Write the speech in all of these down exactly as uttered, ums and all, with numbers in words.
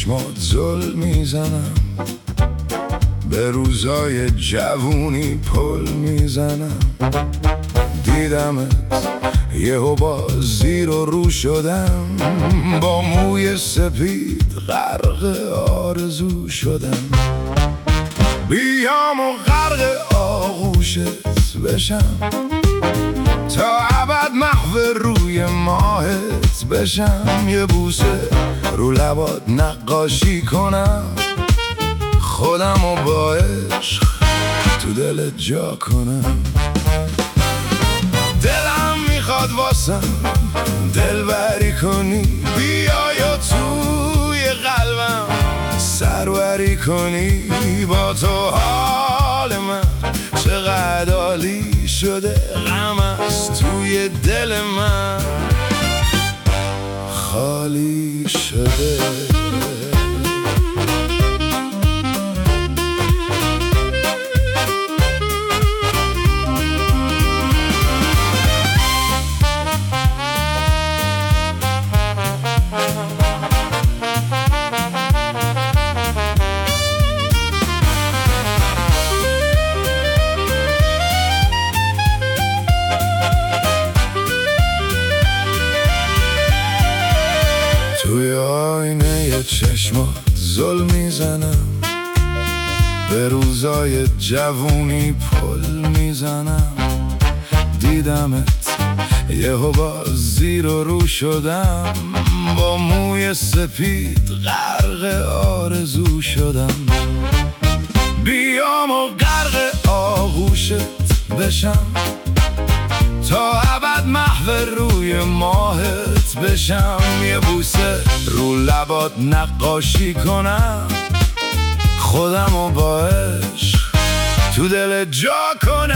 چشمات زل میزنم، به روزای جوونی پل میزنم. دیدمت یهو با زیر و رو شدم، با موی سپید غرق آرزو شدم. بیام و غرق آغوشت بشم، تا ابد محو روی ماهت بشم. یه بوسه رو لبات نقاشی کنم، خودم و با عشق تو دلت جا کنم. دلم میخواد واسم دلبری کنی، بیای و توی قلبم سروری کنی. با تو حال من چقدر عالی شده، غم از توی دل من خالی شده. توی آینه چشمات زل میزنم، به روزای جوونی پل میزنم. دیدمت یهو با زیر و رو شدم، با موی سپید غرق آرزو شدم. بیام و غرق آغوشت بشم، تا ابد محو روی ماهت بشم. یه بوسه رو لبات نقاشی کنم، خودم و با عشق تو دل جا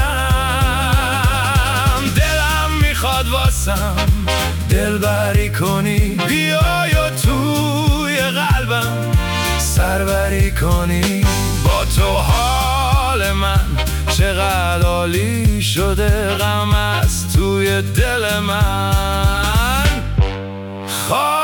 کنم. دلم میخواد واسم دلبری کنی، بیای و توی قلبم سروری کنی. با تو حال من چقدر عالی شده، غم از توی دل من خواهد